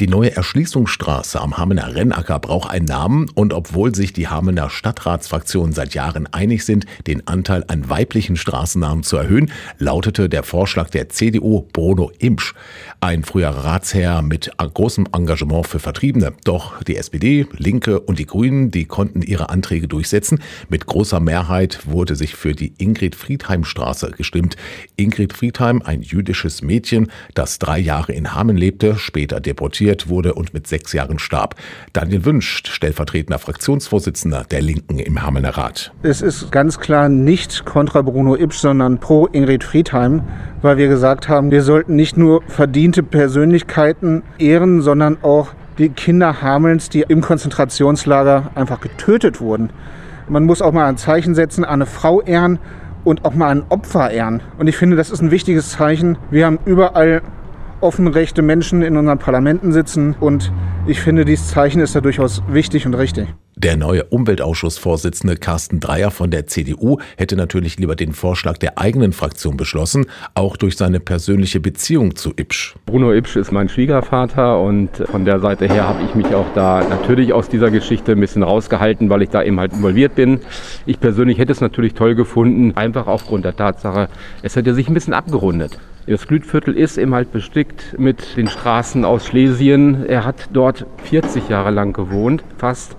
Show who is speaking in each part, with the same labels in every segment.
Speaker 1: Die neue Erschließungsstraße am Hamelner Rennacker braucht einen Namen und obwohl sich die Hamelner Stadtratsfraktionen seit Jahren einig sind, den Anteil an weiblichen Straßennamen zu erhöhen, lautete der Vorschlag der CDU Bruno Impsch. Ein früherer Ratsherr mit großem Engagement für Vertriebene. Doch die SPD, Linke und die Grünen, die konnten ihre Anträge durchsetzen. Mit großer Mehrheit wurde sich für die Ingrid-Friedheim-Straße gestimmt. Ingrid Friedheim, ein jüdisches Mädchen, das 3 Jahre in Hameln lebte, später deportiert wurde und mit 6 Jahren starb. Daniel Wünsch, stellvertretender Fraktionsvorsitzender der Linken im Hamelner Rat.
Speaker 2: Es ist ganz klar nicht kontra Bruno Impsch, sondern pro Ingrid Friedheim, weil wir gesagt haben, wir sollten nicht nur verdiente Persönlichkeiten ehren, sondern auch die Kinder Hamelns, die im Konzentrationslager einfach getötet wurden. Man muss auch mal ein Zeichen setzen, eine Frau ehren und auch mal ein Opfer ehren. Und ich finde, das ist ein wichtiges Zeichen. Wir haben überall offenrechte Menschen in unseren Parlamenten sitzen und ich finde, dieses Zeichen ist da durchaus wichtig und richtig.
Speaker 1: Der neue Umweltausschussvorsitzende Carsten Dreyer von der CDU hätte natürlich lieber den Vorschlag der eigenen Fraktion beschlossen, auch durch seine persönliche Beziehung zu Impsch.
Speaker 3: Bruno Impsch ist mein Schwiegervater und von der Seite her habe ich mich auch da natürlich aus dieser Geschichte ein bisschen rausgehalten, weil ich da eben halt involviert bin. Ich persönlich hätte es natürlich toll gefunden, einfach aufgrund der Tatsache, es hätte sich ein bisschen abgerundet. Das Glütviertel ist eben halt bestickt mit den Straßen aus Schlesien. Er hat dort 40 Jahre lang gewohnt, fast.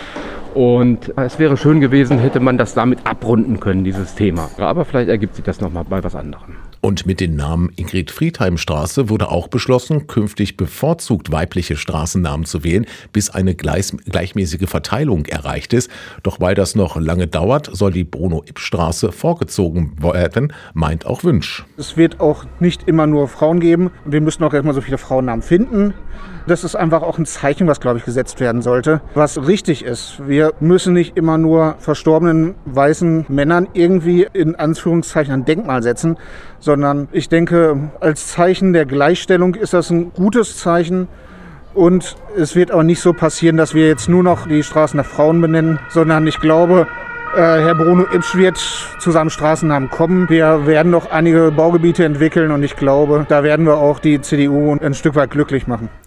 Speaker 3: Und es wäre schön gewesen, hätte man das damit abrunden können, dieses Thema. Aber vielleicht ergibt sich das nochmal bei was anderem.
Speaker 1: Und mit dem Namen Ingrid-Friedheim-Straße wurde auch beschlossen, künftig bevorzugt weibliche Straßennamen zu wählen, bis eine gleichmäßige Verteilung erreicht ist. Doch weil das noch lange dauert, soll die Bruno-Impsch-Straße vorgezogen werden, meint auch Wünsch.
Speaker 2: Es wird auch nicht immer nur Frauen geben und wir müssen auch erstmal so viele Frauennamen finden. Das ist einfach auch ein Zeichen, was, glaube ich, gesetzt werden sollte, was richtig ist. Wir müssen nicht immer nur verstorbenen weißen Männern irgendwie in Anführungszeichen ein Denkmal setzen, sondern ich denke, als Zeichen der Gleichstellung ist das ein gutes Zeichen. Und es wird aber nicht so passieren, dass wir jetzt nur noch die Straßen nach Frauen benennen, sondern ich glaube, Herr Bruno Impsch wird zu seinem Straßennamen kommen. Wir werden noch einige Baugebiete entwickeln und ich glaube, da werden wir auch die CDU ein Stück weit glücklich machen.